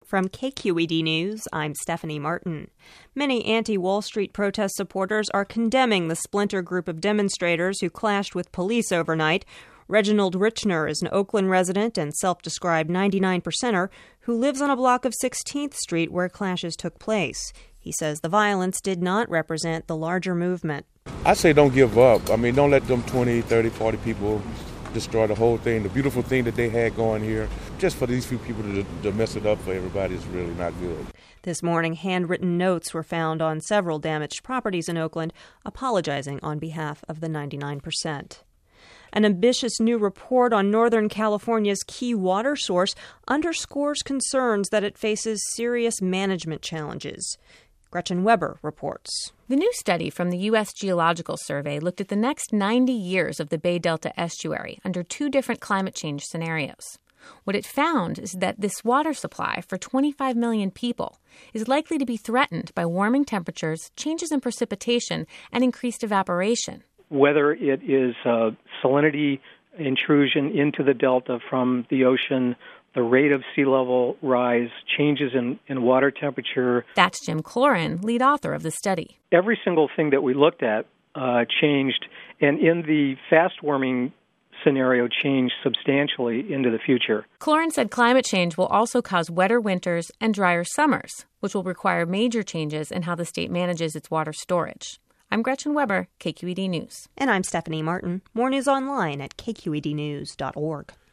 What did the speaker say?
From KQED News, I'm Stephanie Martin. Many anti-Wall Street protest supporters are condemning the splinter group of demonstrators who clashed with police overnight. Reginald Richner is an Oakland resident and self-described 99%er who lives on a block of 16th Street where clashes took place. He says the violence did not represent the larger movement. I say don't give up. Don't let them 20, 30, 40 people destroy the whole thing. The beautiful thing that they had going here, just for these few people to mess it up for everybody is really not good. This morning, handwritten notes were found on several damaged properties in Oakland, apologizing on behalf of the 99%. An ambitious new report on Northern California's key water source underscores concerns that it faces serious management challenges. Gretchen Weber reports. The new study from the U.S. Geological Survey looked at the next 90 years of the Bay Delta estuary under two different climate change scenarios. What it found is that this water supply for 25 million people is likely to be threatened by warming temperatures, changes in precipitation, and increased evaporation. Whether it is salinity intrusion into the delta from the ocean, the rate of sea level rise, changes in water temperature. That's Jim Cloran, lead author of the study. Every single thing that we looked at changed, and in the fast-warming scenario changed substantially into the future. Cloran said climate change will also cause wetter winters and drier summers, which will require major changes in how the state manages its water storage. I'm Gretchen Weber, KQED News. And I'm Stephanie Martin. More news online at kqednews.org.